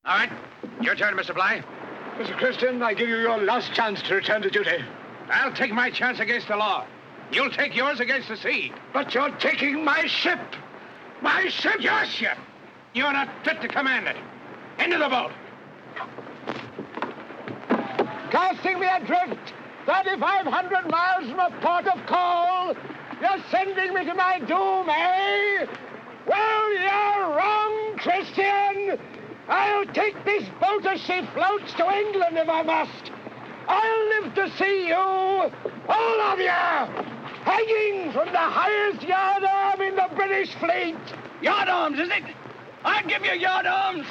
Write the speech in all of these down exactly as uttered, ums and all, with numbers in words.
All right. Your turn, Mister Bligh. Mister Christian, I give you your last chance to return to duty. I'll take my chance against the law. You'll take yours against the sea. But you're taking my ship. My ship. Your ship. You're not fit to command it. Into the boat. Casting me adrift, thirty-five hundred miles from a port of call. You're sending me to my doom, eh? Well, you're wrong, Christian. I'll take this boat as she floats to England if I must. I'll live to see you, all of you, hanging from the highest yardarm in the British fleet. Yardarms, is it? I'll give you yardarms.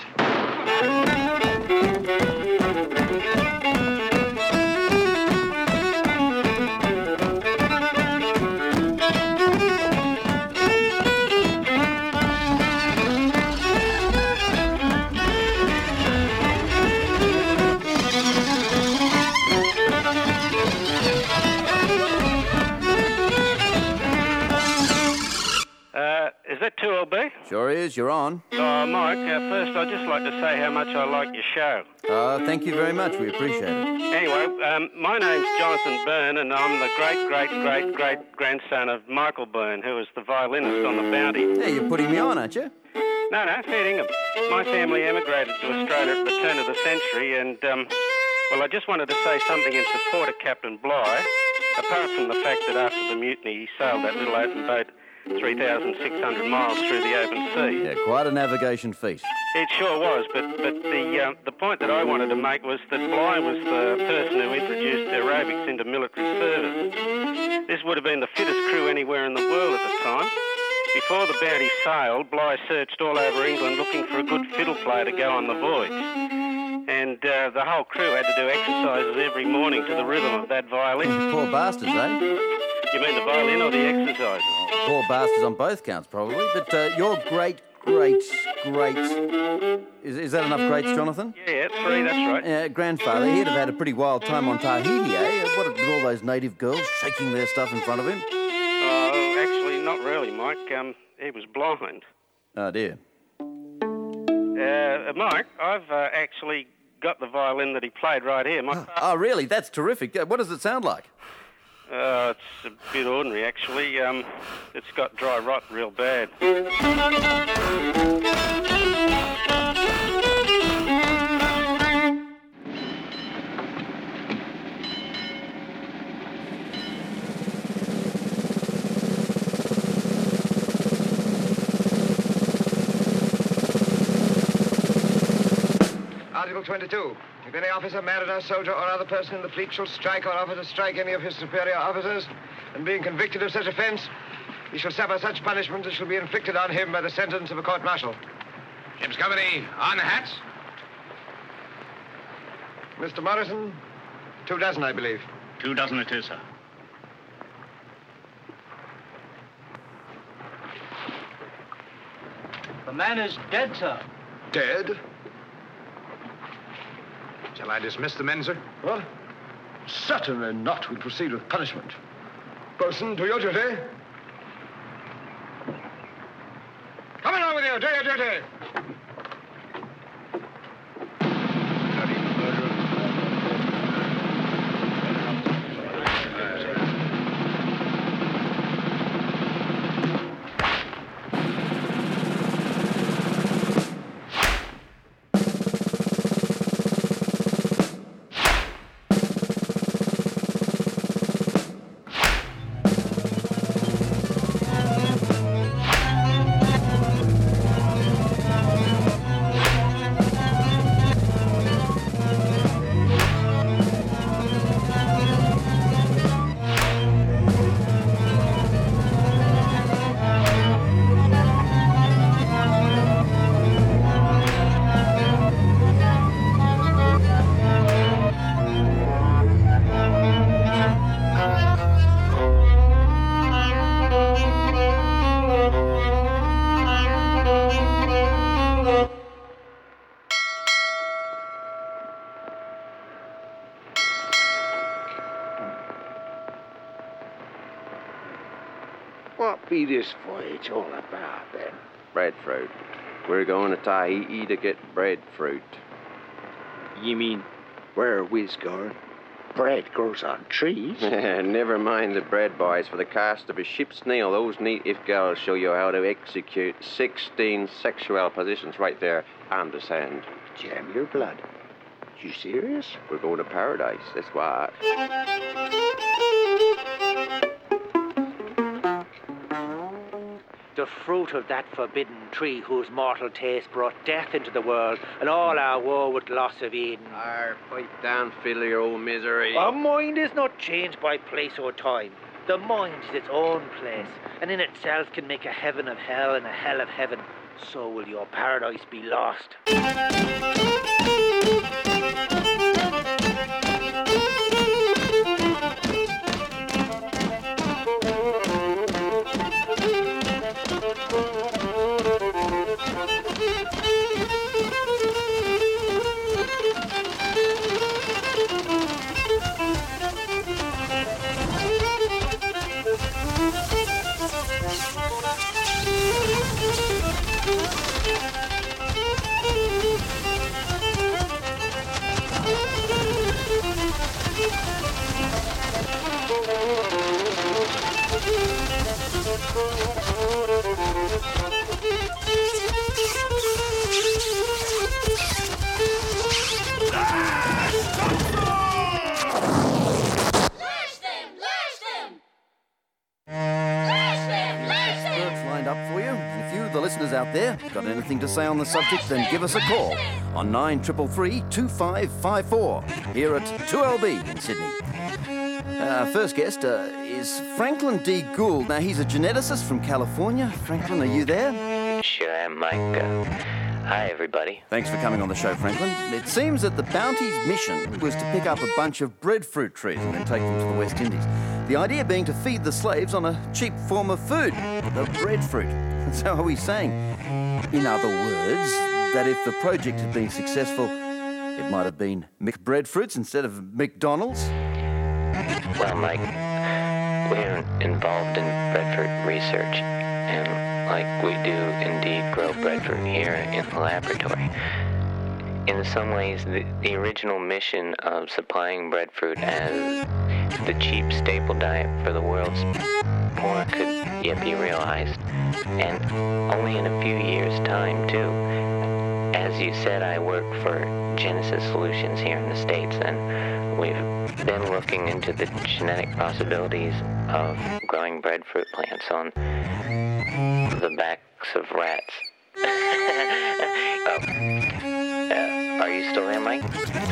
Is that two L B? Sure is. You're on. Oh, Mike, uh, first I'd just like to say how much I like your show. Uh, thank you very much. We appreciate it. Anyway, um, my name's Jonathan Byrne, and I'm the great, great, great, great grandson of Michael Byrne, who was the violinist on the Bounty. Yeah, you're putting me on, aren't you? No, no, fair dinkum. My family emigrated to Australia at the turn of the century, and, um, well, I just wanted to say something in support of Captain Bligh, apart from the fact that after the mutiny he sailed that little open boat three thousand six hundred miles through the open sea. Yeah, quite a navigation feat. It sure was, but but the uh, the point that I wanted to make was that Bligh was the person who introduced aerobics into military service. This would have been the fittest crew anywhere in the world at the time. Before the Bounty sailed, Bligh searched all over England looking for a good fiddle player to go on the voyage. And uh, the whole crew had to do exercises every morning to the rhythm of that violin. Poor bastards, eh? You mean the violin or the exercises? Poor bastards on both counts, probably. But uh, your great, great, great... Is, is that enough greats, Jonathan? Yeah, three, that's right. Uh, grandfather, he'd have had a pretty wild time on Tahiti, eh? What, with all those native girls shaking their stuff in front of him? Oh, actually, not really, Mike. Um, he was blind. Oh, dear. Uh, Mike, I've uh, actually got the violin that he played right here. My Oh, really? That's terrific. Uh, What does it sound like? Uh, it's a bit ordinary, actually. Um, it's got dry rot real bad. Article twenty-two. If any officer, mariner, soldier, or other person in the fleet shall strike or offer to strike any of his superior officers, and being convicted of such offence, he shall suffer such punishment as shall be inflicted on him by the sentence of a court-martial. Ship's company on hats. Mister Morrison, two dozen, I believe. Two dozen it is, sir. The man is dead, sir. Dead? Shall I dismiss the men, sir? What? Certainly not. We'll proceed with punishment. Bosun, do your duty. Come along with you. Do your duty. What be this voyage all about, then? Breadfruit. We're going to Tahiti to get breadfruit. You mean... Where are we going? Bread grows on trees. Never mind the bread, boys. For the cost of a ship's nail, those native girls show you how to execute sixteen sexual positions right there on the sand. Jam your blood. You serious? We're going to paradise, that's what. The fruit of that forbidden tree whose mortal taste brought death into the world and all our woe with loss of Eden. Arr, pipe down, fiddle your old misery. Our mind is not changed by place or time. The mind is its own place, and in itself can make a heaven of hell and a hell of heaven. So will your paradise be lost. Out there, got anything to say on the subject, then give us a call on nine three three, two five five four here at two L B in Sydney. Our first guest uh, is Franklin D. Gould. Now, he's a geneticist from California. Franklin, are you there? Sure am, Mike. Uh, hi, everybody. Thanks for coming on the show, Franklin. It seems that the Bounty's mission was to pick up a bunch of breadfruit trees and then take them to the West Indies. The idea being to feed the slaves on a cheap form of food, the breadfruit. So are we saying, in other words, that if the project had been successful, it might have been McBreadfruits instead of McDonald's? Well, Mike, we're involved in breadfruit research, and like we do indeed grow breadfruit here in the laboratory. In some ways, the, the original mission of supplying breadfruit as the cheap staple diet for the world's poor could yet be realized, and only in a few years' time, too. As you said, I work for Genesis Solutions here in the States, and we've been looking into the genetic possibilities of growing breadfruit plants on the backs of rats. Oh. Uh, are you still there, Mike?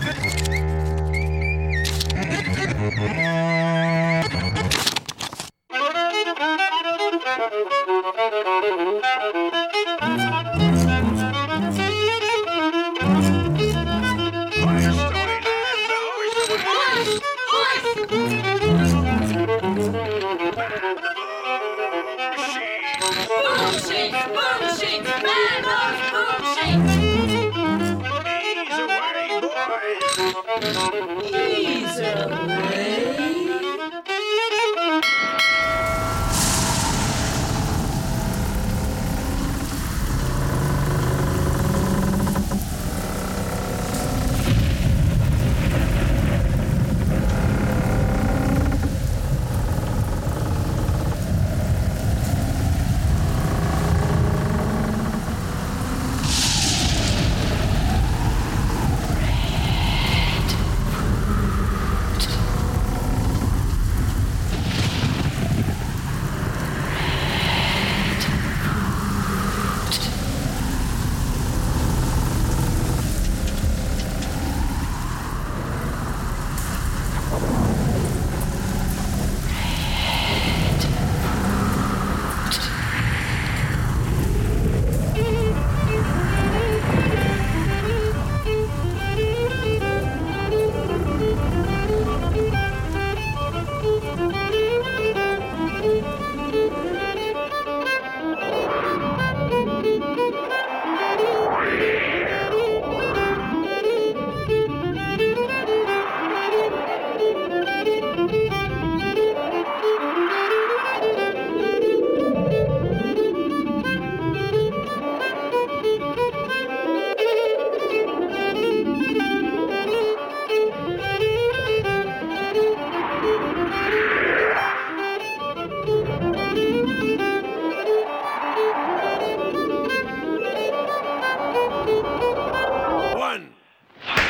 Ease away. Bread.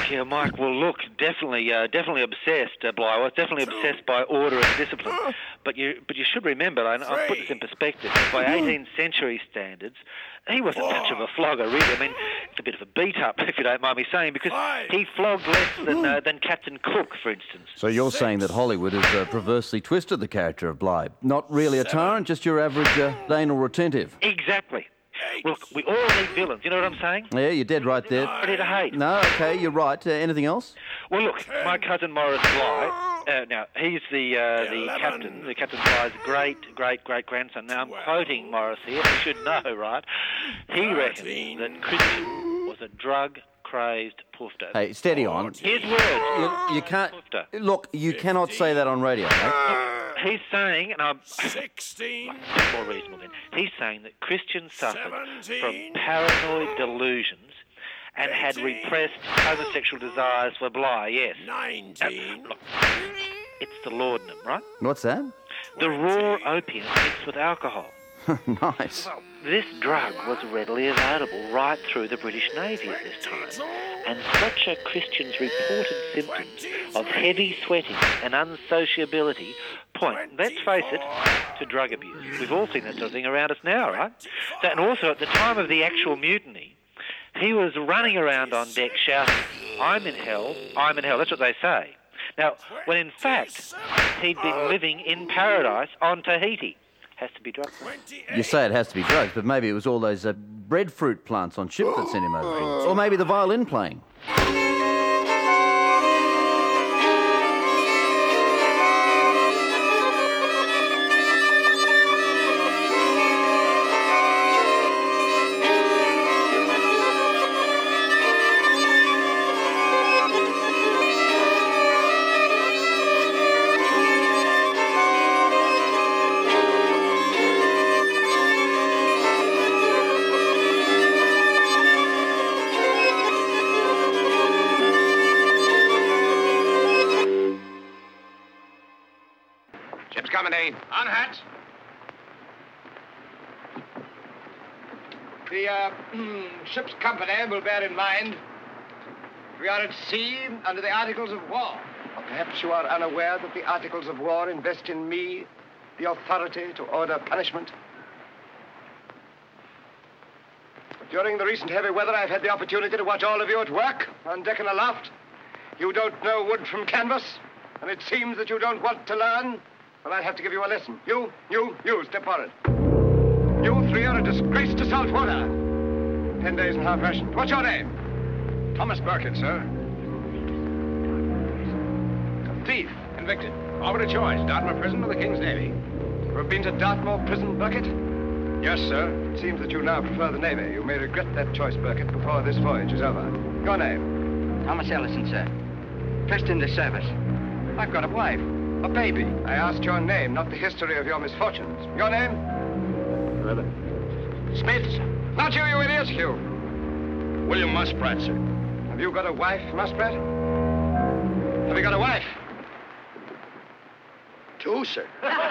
Yeah, Mike, well, look, definitely uh, definitely obsessed, uh, Bligh. was definitely obsessed by order and discipline. But you but you should remember, and I'll put this in perspective, by eighteenth century standards, he wasn't much of a flogger, really. I mean, it's a bit of a beat-up, if you don't mind me saying, because he flogged less than, uh, than Captain Cook, for instance. So you're saying that Hollywood has uh, perversely twisted the character of Bligh. Not really a tyrant, just your average uh, anal retentive. Exactly. Look, we all need villains, you know what I'm saying? Yeah, you're dead right there. Ready to hate. No, OK, you're right. Uh, anything else? Well, look, my cousin Morris Bligh, uh, now, he's the uh, the captain, the Captain Bligh's great, great, great grandson. Now, I'm quoting Morris here, you should know, right? He reckons that Christian was a drug-crazed poofter. Hey, steady on. His words. You, you can't... Look, you cannot say that on radio, mate. He's saying, and I'm sixteen. More reasonable then. He's saying that Christian suffered seventeen. From paranoid delusions and had repressed homosexual desires for Bligh. Yes. Nineteen. Uh, look, it's the laudanum, right? What's that? The raw opium mixed with alcohol. Nice. Well, this drug was readily available right through the British Navy at this time, and such are Christian's reported symptoms of heavy sweating and unsociability point, let's face it, to drug abuse. We've all seen that sort of thing around us now, right? So, and also, at the time of the actual mutiny, he was running around on deck shouting, "I'm in hell, I'm in hell." That's what they say. Now, when in fact, he'd been living in paradise on Tahiti. Has to be drugs. You say it has to be drugs, but maybe it was all those uh, breadfruit plants on ship that sent him over. Or maybe the violin playing. Company, on hats. The uh, ship's company will bear in mind we are at sea under the Articles of War. Or perhaps you are unaware that the Articles of War invest in me the authority to order punishment. During the recent heavy weather, I've had the opportunity to watch all of you at work, on deck and aloft. You don't know wood from canvas, and it seems that you don't want to learn. Well, I'll have to give you a lesson. You, you, you, step forward. You three are a disgrace to salt water. Ten days and half rations. What's your name? Thomas Burkitt, sir. Thief. Convicted. Offered a choice, Dartmoor Prison or the King's Navy. You have been to Dartmoor Prison, Burkitt? Yes, sir. It seems that you now prefer the Navy. You may regret that choice, Burkitt, before this voyage is over. Your name? Thomas Ellison, sir. Pressed into service. I've got a wife. A baby. I asked your name, not the history of your misfortunes. Your name? Smith. Not you, you idiot. You. William Muspratt, sir. Have you got a wife, Muspratt? Have you got a wife? Two, sir.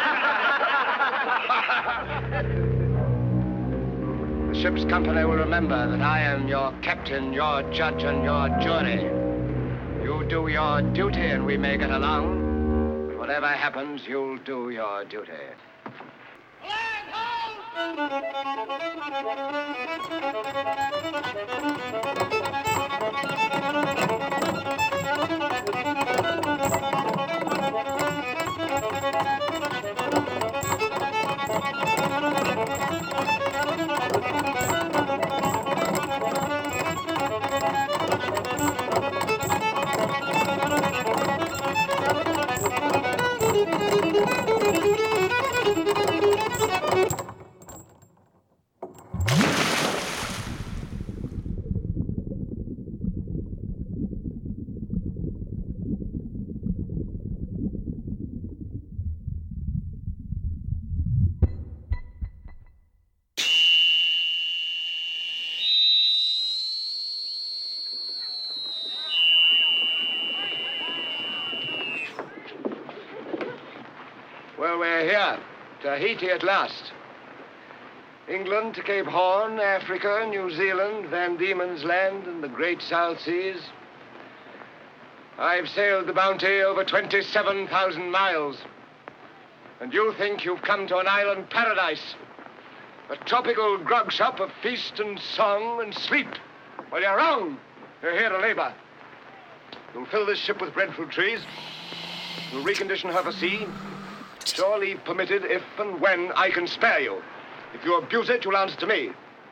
The ship's company will remember that I am your captain, your judge, and your jury. You do your duty and we may get along. Whatever happens, you'll do your duty. Well, we're here. Tahiti at last. England to Cape Horn, Africa, New Zealand, Van Diemen's Land, and the Great South Seas. I've sailed the Bounty over twenty-seven thousand miles. And you think you've come to an island paradise. A tropical grog shop of feast and song and sleep. Well, you're wrong. You're here to labor. You'll fill this ship with breadfruit trees. You'll recondition her for sea. Shore leave permitted if and when I can spare you. If you abuse it, you'll answer to me.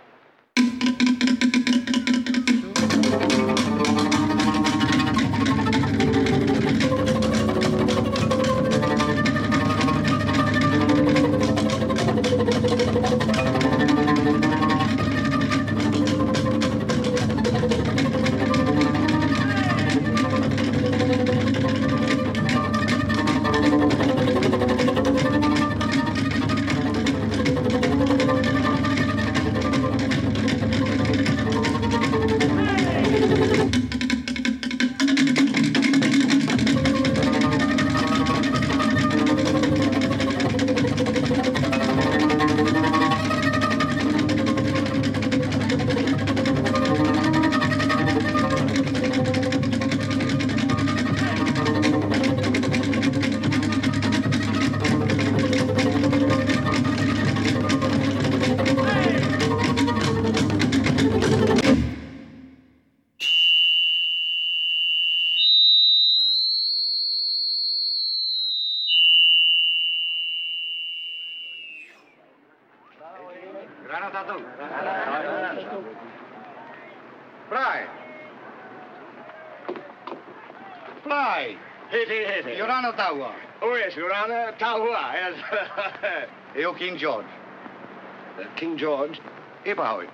Fly. Fly. Hiti, hiti. Your Honor, Taua. Oh, yes, Your Honor, Taua, yes. Yo, King George. Uh, King George? Ipahoy.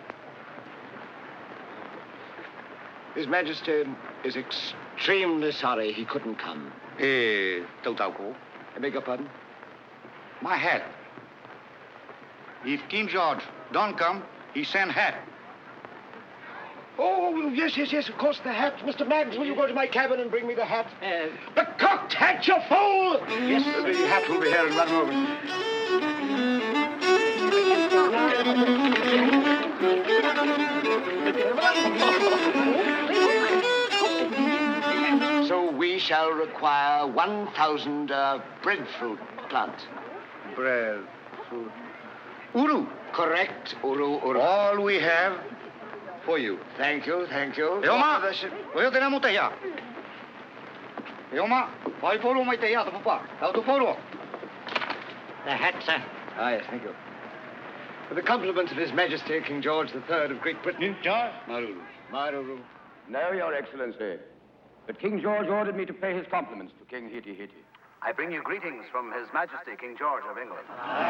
His Majesty is extremely sorry he couldn't come. Eh, Tautauko. I beg your pardon? My hat. If King George don't come, he send hat. Oh, yes, yes, yes, of course, the hat. Mister Maggs, will you go to my cabin and bring me the hat? Uh, the cocked hat, you fool! Yes, the hat will be here in one moment. So we shall require one thousand uh, breadfruit plants. Breadfruit. Uru. Correct, Uru, Uru. All we have for you. Thank you, thank you. Eoma, voy tenemos te ya. Eoma, vai polo mai te ya to papa. How to polo? The hat, sir. Ah, yes, thank you. For the compliments of His Majesty, King George the Third of Great Britain. George? Maruru. Maruru. No, Your Excellency. But King George ordered me to pay his compliments to King Hiti Hiti. I bring you greetings from His Majesty, King George of England.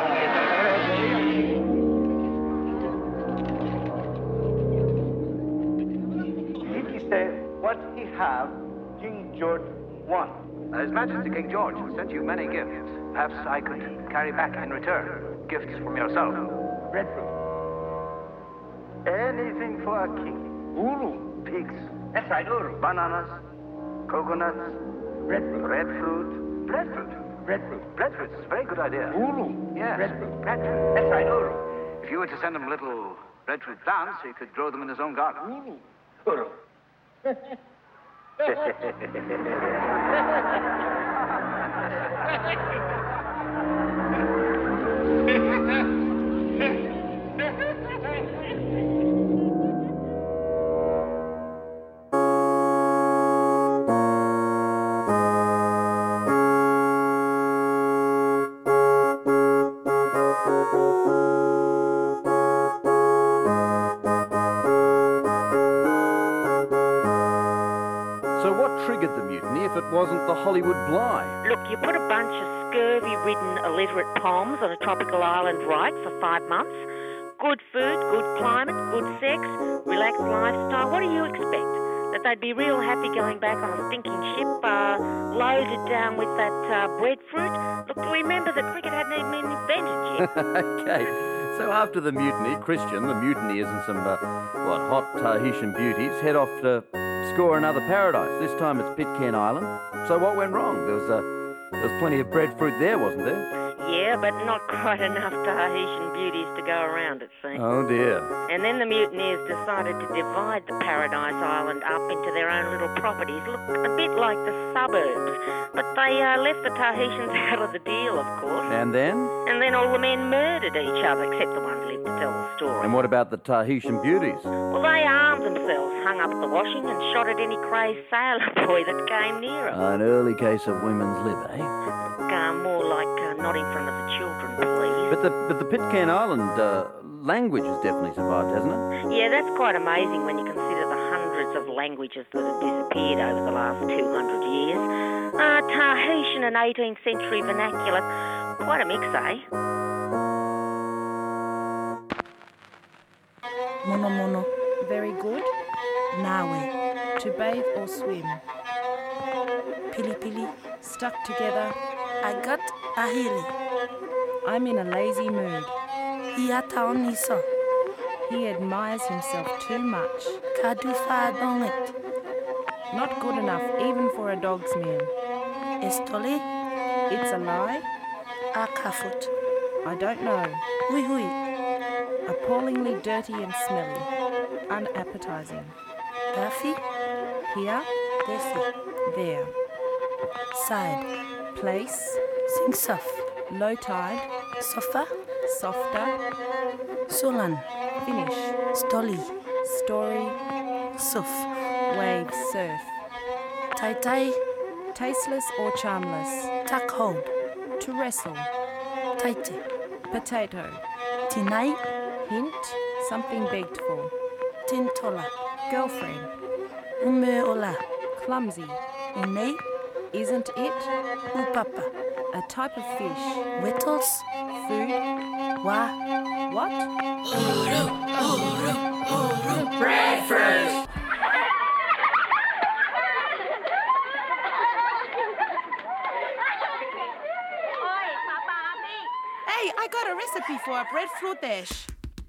Hiti said, what he have, King George want. His Majesty, King George, sent you many gifts. Perhaps I could carry back in return gifts from yourself. Breadfruit. Anything for a king. Uru. Pigs. That's right, Uru. Bananas. Coconuts. Breadfruit. Breadfruit. Breadfruit. Breadfruit. Breadfruit is a very good idea. Uru. Yes. Breadfruit. Breadfruit. That's right, Uru. If you were to send him little breadfruit plants, he could grow them in his own garden. Uru. Uru. Triggered the mutiny if it wasn't the Hollywood Bligh? Look, you put a bunch of scurvy-ridden illiterate Poms on a tropical island right for five months. Good food, good climate, good sex, relaxed lifestyle. What do you expect? That they'd be real happy going back on a stinking ship, uh, loaded down with that uh, breadfruit? Look, remember that cricket hadn't even been invented yet. Okay. So after the mutiny, Christian, the mutineers and some, uh, what, hot Tahitian beauties head off to score another paradise. This time it's Pitcairn Island. So what went wrong? There was, uh, there was plenty of breadfruit there, wasn't there? Yeah, but not quite enough Tahitian beauties to go around, it seems. Oh, dear. And then the mutineers decided to divide the Paradise Island up into their own little properties, look a bit like the suburbs. But they uh, left the Tahitians out of the deal, of course. And then? And then all the men murdered each other, except the ones lived to tell the story. And what about the Tahitian beauties? Well, they armed themselves, hung up the washing, and shot at any crazed sailor boy that came near them. Uh, an early case of women's lib, eh? Uh, more like uh, not in front of the children, please. But the but the Pitcairn Island uh, language has definitely survived, hasn't it? Yeah, that's quite amazing when you consider the hundreds of languages that have disappeared over the last two hundred years. Uh, Tahitian and eighteenth century vernacular, quite a mix, eh? Mono mono. Very good. Nawe. To bathe or swim. Pili pili. Stuck together. I got a hili. I'm in a lazy mood. Hiata onisa. He admires himself too much. Kadufa donget. Not good enough even for a dog's meal. Estoli. It's a lie. Akafut. I don't know. Hui hui. Appallingly dirty and smelly. Unappetizing. Daffy. Here. Defi. There. Side. Place. Sing suf. Low tide. Sofa. Softer. Sulan. Finish. Stoli. Story. Suf. Wave. Surf. Tai tai. Tasteless or charmless. Tuck hold. To wrestle. Taite. Potato. Tinai. Hint. Something begged for. Tintola. Girlfriend. Umeola. Clumsy. Ine. Isn't it? Upapa. A type of fish. Whittles. Food. Wa. What? Oro, oro, oro. Breadfruit. Hey, I got a recipe for a breadfruit dish.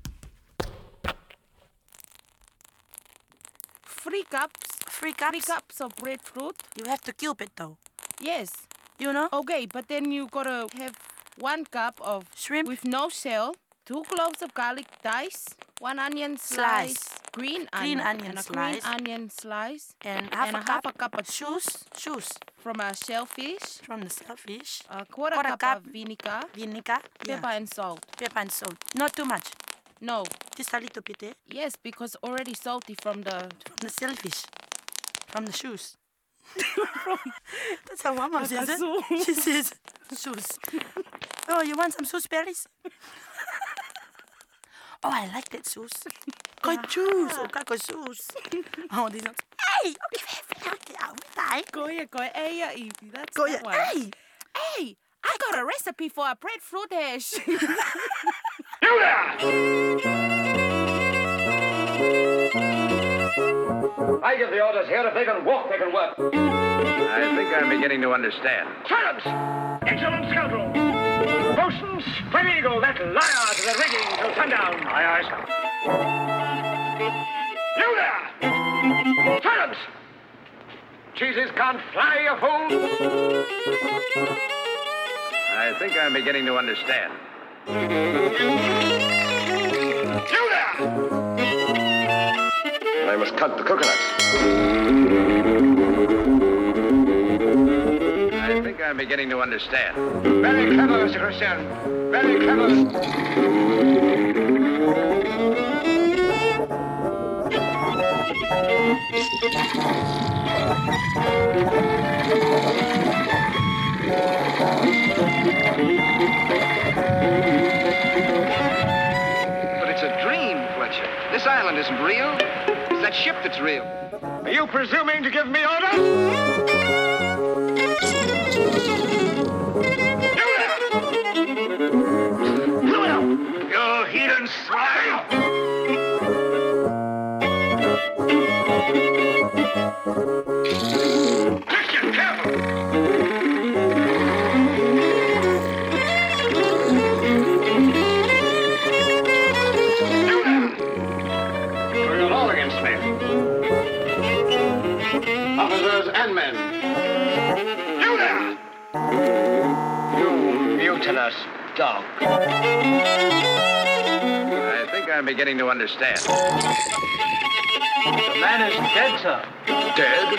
Three cups. Three cups? Three cups of breadfruit. You have to cube it though. Yes. You know? Okay, but then you gotta have one cup of shrimp with no shell, two cloves of garlic diced, one onion slice, Slice. green, Green onion, onion and a slice. green onion slice, And half and a a cup half a cup of juice. Juice. from a shellfish, From the shellfish. a quarter, Quarter cup, cup of vinegar, Vinegar. pepper Yeah. and salt. Pepper and salt. Not too much. No. Just a little bit, eh? Yes, because already salty from the From the shellfish. From the shoes. That's how Mama Like says a it. shoe. She says shoes. Oh, you want some gooseberries? Oh, I like that shoes. Got shoes. Oh, got shoes. Oh, these ones. Hey, okay, okay, okay. Goya, goya, hey, that's Goya, that one. hey. Hey, I got a recipe for a breadfruit dish. You there! I give the orders here. If they can walk, they can work. I think I'm beginning to understand. Silence! Insolent scoundrel! Bosun, spread eagle that liar to the rigging till sundown. Aye, aye, sir. You there! Silence! Cheeses can't fly, you fool! I think I'm beginning to understand. You there! I must cut the coconuts. I think I'm beginning to understand. Very clever, Mister Christian. Very clever. But it's a dream, Fletcher. This island isn't real. It's that ship that's real. Are you presuming to give me orders? You heathen swine! Christian, careful! Or you're all against me. Officers and men. You there! You mute mountainous dog. I think I'm beginning to understand. The man is dead, sir. Dead?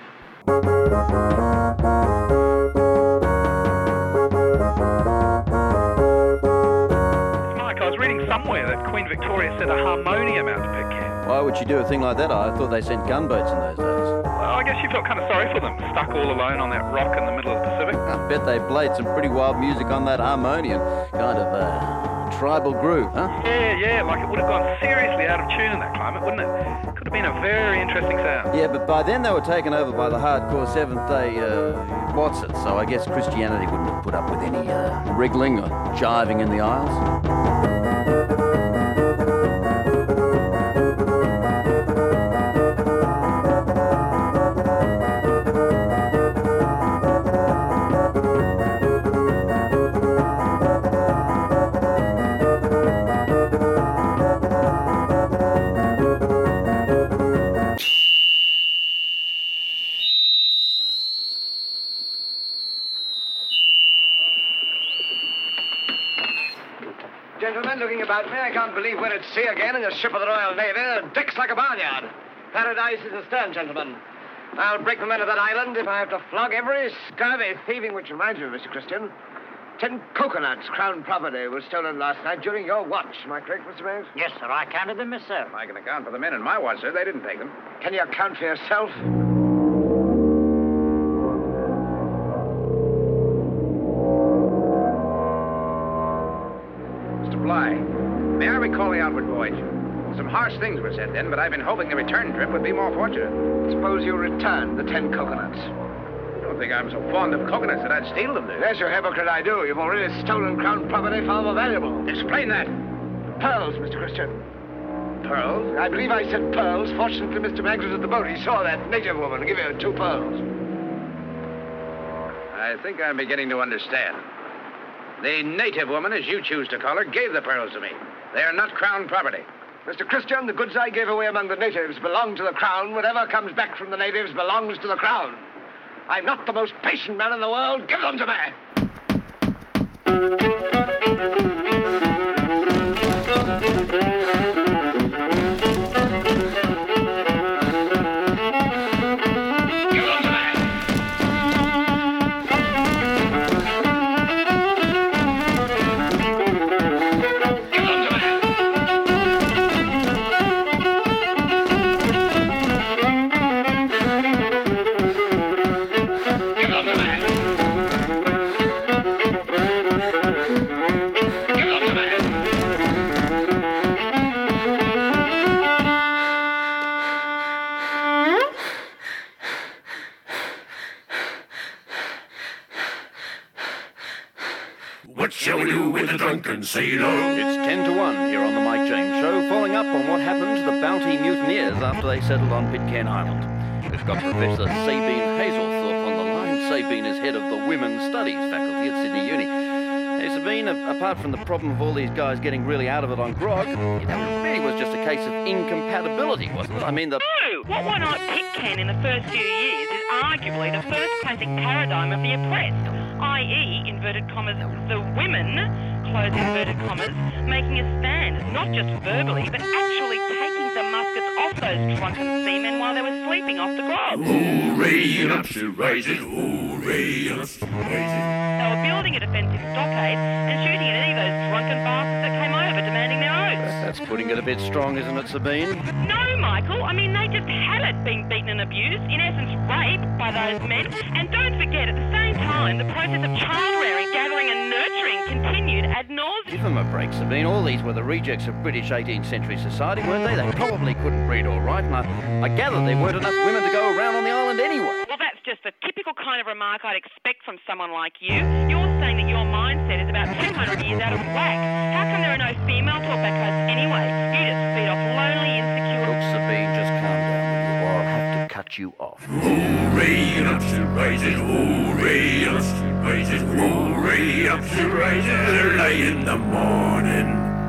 Mike, I was reading somewhere that Queen Victoria sent a harmonium out to Pitcairn. Why would she do a thing like that? I thought they sent gunboats in those days. Well, I guess she felt kind of sorry for them, stuck all alone on that rock in the middle of the Pacific. I bet they played some pretty wild music on that harmonium. Kind of uh, tribal groove, huh? Yeah, yeah, like it would have gone seriously out of tune in that climate, wouldn't it? Could have been a very interesting sound. Yeah, but by then they were taken over by the hardcore Seventh-day uh, Watsons, so I guess Christianity wouldn't have put up with any uh, wriggling or jiving in the aisles. Gentlemen, looking about me, I can't believe we're at sea again in a ship of the Royal Navy. The deck's like a barnyard. Paradise is astern, gentlemen. I'll break the men of that island if I have to flog every scurvy thieving, which reminds me, Mister Christian. Ten coconuts, Crown property, was stolen last night during your watch. Am I correct, Mister Mays? Yes, sir. I counted them myself. I can account for the men in my watch, sir. They didn't take them. Can you account for yourself? Bly. May I recall the outward voyage? Some harsh things were said then, but I've been hoping the return trip would be more fortunate. Suppose you return the ten coconuts. I don't think I'm so fond of coconuts that I'd steal them, do you? Yes, you hypocrite, I do. You've already stolen Crown property far more valuable. Explain that. Pearls, Mister Christian. Pearls? I believe I said pearls. Fortunately, Mister Maggs was at the boat. He saw that native woman give you two pearls. I think I'm beginning to understand. The native woman, as you choose to call her, gave the pearls to me. They are not Crown property. Mister Christian, the goods I gave away among the natives belong to the Crown. Whatever comes back from the natives belongs to the Crown. I'm not the most patient man in the world. Give them to me. What shall we do with the drunken sailor? It's ten to one here on the Mike James Show, following up on what happened to the Bounty mutineers after they settled on Pitcairn Island. We've got Professor Sabine Hazelthorpe on the line. Sabine is head of the Women's Studies faculty at Sydney Uni. Hey, Sabine, apart from the problem of all these guys getting really out of it on grog, you know, it really was just a case of incompatibility, wasn't it? I mean, the... No! What one night Pitcairn in the first few years is arguably the first classic paradigm of the oppressed, that is, inverted commas, the women, close inverted commas, making a stand, not just verbally, but actually taking the muskets off those drunken seamen while they were sleeping off the grog. Hooray, and up she rises, hooray, and up she rises. They were building a defensive stockade and shooting at any of those drunken bastards that came over demanding their oaths. That's putting it a bit strong, isn't it, Sabine? No, Michael. I mean, they just had it, being beaten and abused, in essence raped by those men. And don't forget, at the same time, the process of child-rearing, gathering and nurturing continued ad nauseam. Give them a break, Sabine. All these were the rejects of British eighteenth century society, weren't they? They probably couldn't breed all right, and I, I gather there weren't enough women to go around on the island anyway. Well, that's just the typical kind of remark I'd expect from someone like you. You're saying that your mindset is about two hundred years out of whack. How come there are no female talkback hosts anyway? You just feed off lonely, insecure... Look, Sabine, just calm down, will you, or I'll have to cut you off. Hooray, and up she rises, hooray, and up she rises, hooray, up she rises early in the morning.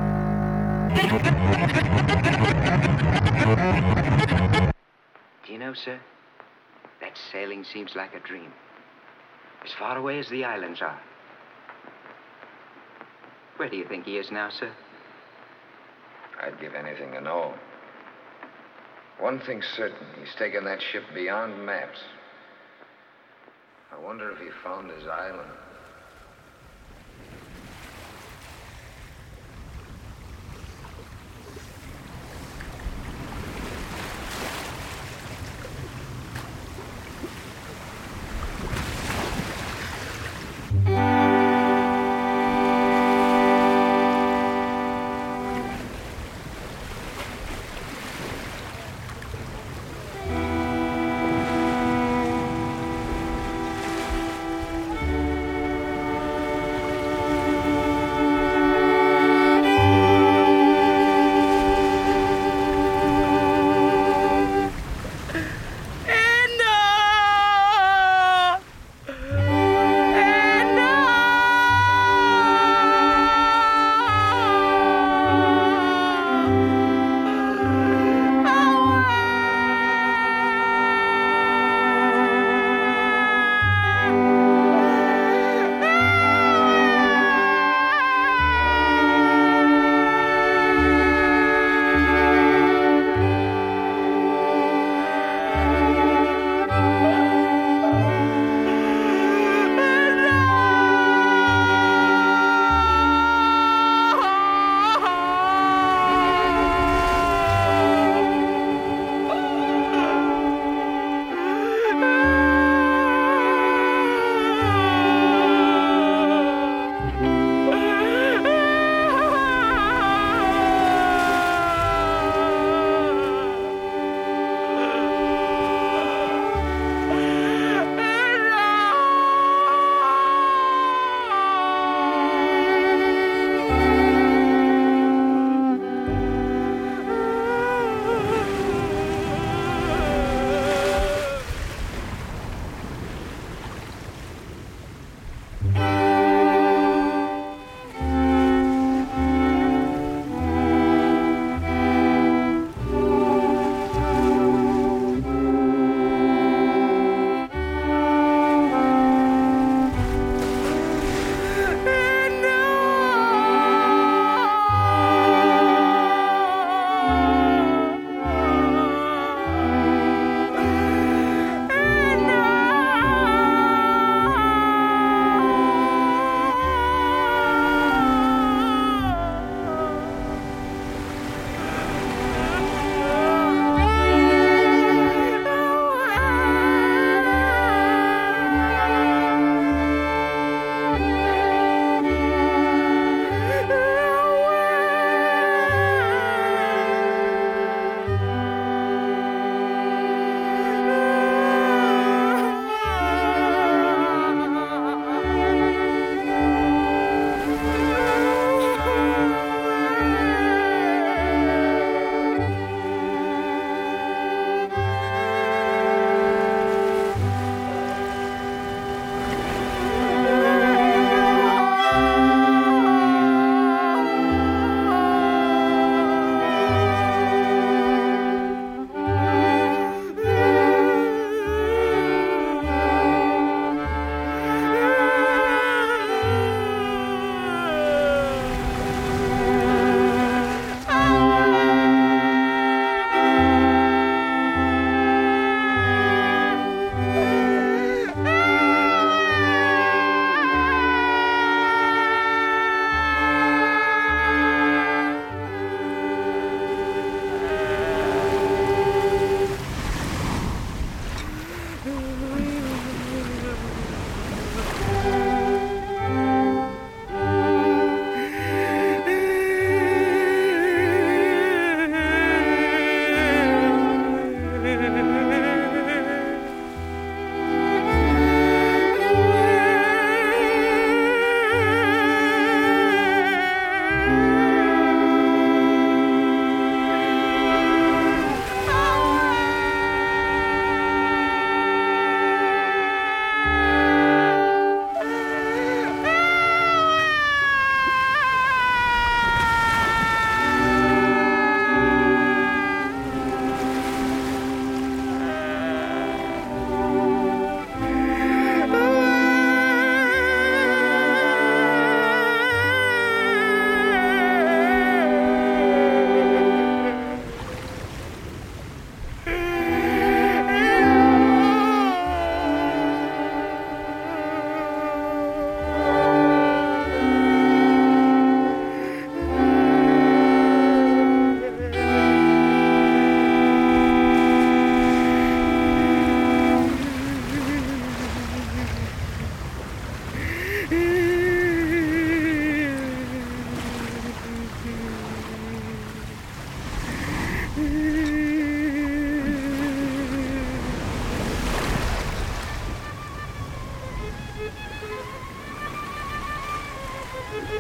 Do you know, sir, that sailing seems like a dream. As far away as the islands are. Where do you think he is now, sir? I'd give anything to know. One thing's certain, he's taken that ship beyond maps. I wonder if he found his island.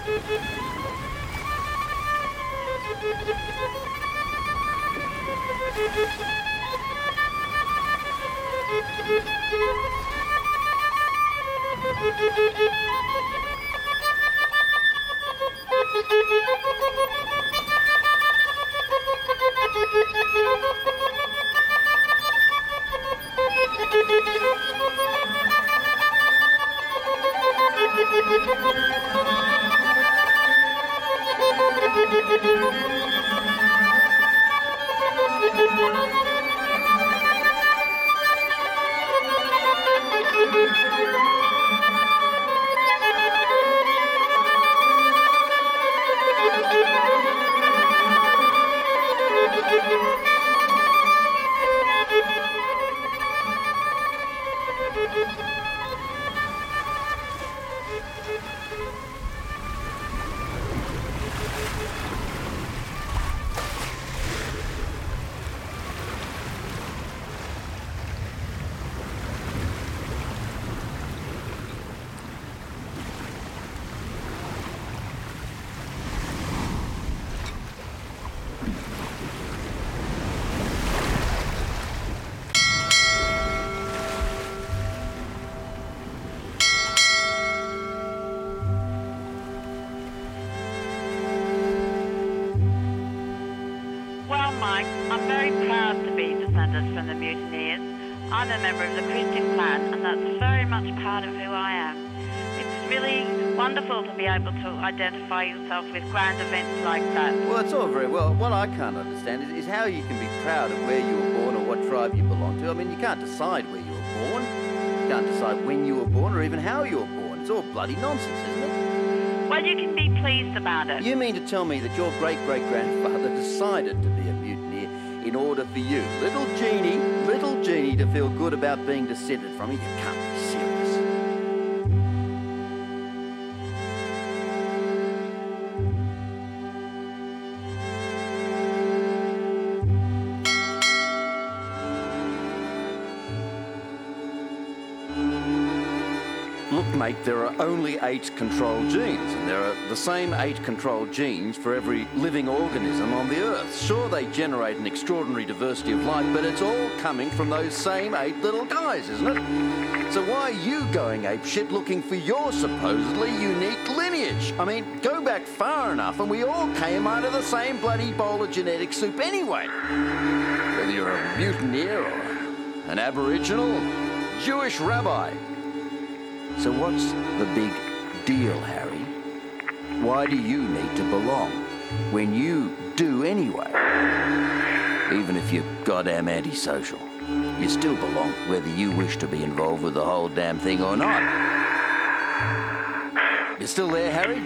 Well, Mike, I'm very proud to be descended from the mutineers. I'm a member of the Christian clan, and that's very much part of who I am. It's really wonderful to be able to identify yourself with grand events like that. Well, it's all very well. What I can't understand is, is how you can be proud of where you were born or what tribe you belong to. I mean, you can't decide where you were born. You can't decide when you were born or even how you were born. It's all bloody nonsense, isn't it? Well, you can be pleased about it. You mean to tell me that your great-great-grandfather decided to be a mutineer in order for you, little Jeannie, little Jeannie, to feel good about being descended from you? You can't be serious. Look, mate, there are only eight control genes, and there are the same eight control genes for every living organism on the Earth. Sure, they generate an extraordinary diversity of life, but it's all coming from those same eight little guys, isn't it? So why are you going apeshit looking for your supposedly unique lineage? I mean, go back far enough and we all came out of the same bloody bowl of genetic soup anyway. Whether you're a mutineer or an Aboriginal, Jewish rabbi. So what's the big deal, Harry? Why do you need to belong when you do anyway? Even if you're goddamn antisocial, you still belong whether you wish to be involved with the whole damn thing or not. You still there, Harry?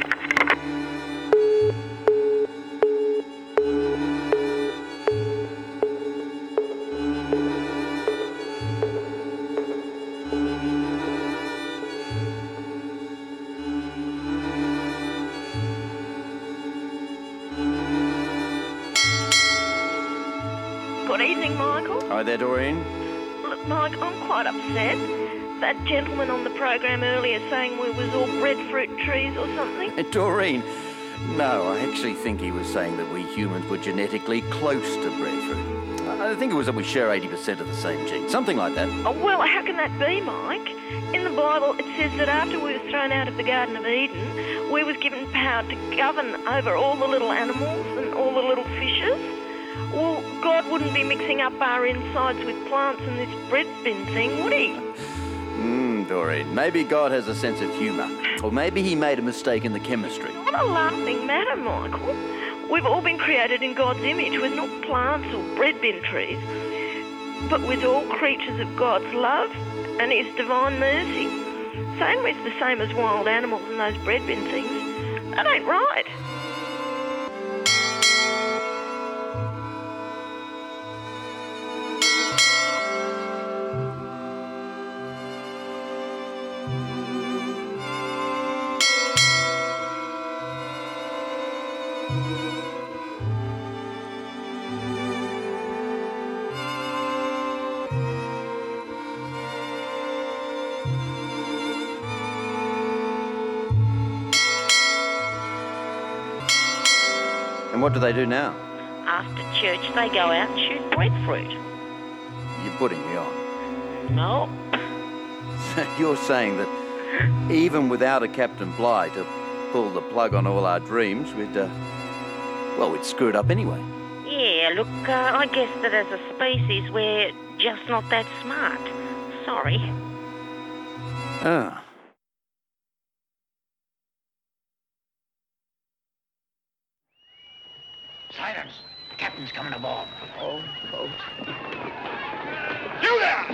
Good evening, Michael. Hi there, Doreen. Look, Mike, I'm quite upset. That gentleman on the program earlier saying we was all breadfruit trees or something. Doreen, no, I actually think he was saying that we humans were genetically close to breadfruit. I think it was that we share eighty percent of the same gene, something like that. Oh, well, how can that be, Mike? In the Bible, it says that after we were thrown out of the Garden of Eden, we was given power to govern over all the little animals and all the little fishes. Well, God wouldn't be mixing up our insides with plants and this bread bin thing, would he? Hmm, Doreen, maybe God has a sense of humour. Or maybe he made a mistake in the chemistry. What a laughing matter, Michael. We've all been created in God's image. We're not plants or bread bin trees, but we're all creatures of God's love and his divine mercy. Saying we're the same as wild animals and those bread bin things, that ain't right. And what do they do now? After church, they go out and shoot breadfruit. You're putting me on. No. You're saying that even without a Captain Bligh to pull the plug on all our dreams, we'd, uh, well, we'd screw it up anyway. Yeah, look, uh, I guess that as a species, we're just not that smart. Sorry. Ah. Silence. The captain's coming aboard. Oh, boat. You there!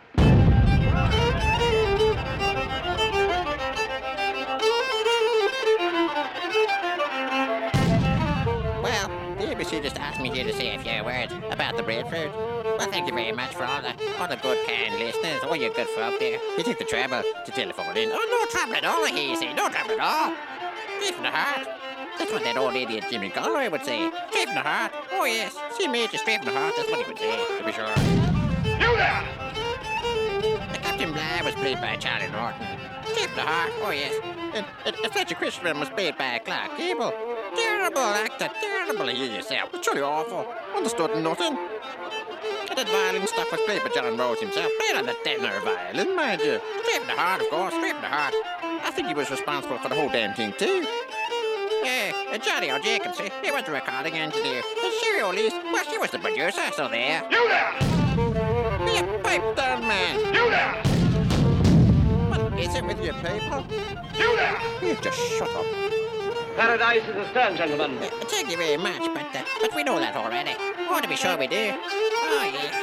Well, the A B C just asked me here to say a few words about the breadfruit. Well, thank you very much for all the all the good, kind listeners, all you good folk there. You took the trouble to telephone in. Oh, no trouble at all, he say. No trouble at all. Straight from the heart. That's what that old idiot Jimmy Conroy would say. Straight from the heart. Oh, yes. See, Major, straight from the heart. That's what he would say, to be sure. You there! The Captain Bligh was played by Charlie Norton. Straight from the heart. Oh, yes. And, and, and Fletcher Christopher was played by Clark Gable. Terrible actor. Terrible. You yourself. It's truly awful. Understood nothing. And that violin stuff was played by John Rose himself. Played on the tenor violin, mind you. Straight from the heart, of course. Straight from the heart. I think he was responsible for the whole damn thing, too. Yeah, uh, Johnny O. Jacobs, eh? He was the recording engineer. And Sherry O'Lees, well, she was the producer, so there. You there! Be a pipe down, man. You there! What is it with you people? You there! You just shut up. Paradise is astern, gentlemen. Uh, thank you very much, but uh, but we know that already. Oh, to be sure we do. Oh, yes.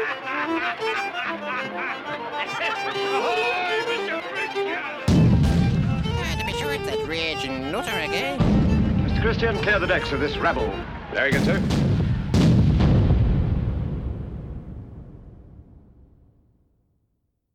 uh, to be sure it's that raging nutter again. Mister Christian, clear the decks of this rabble. Very good, sir.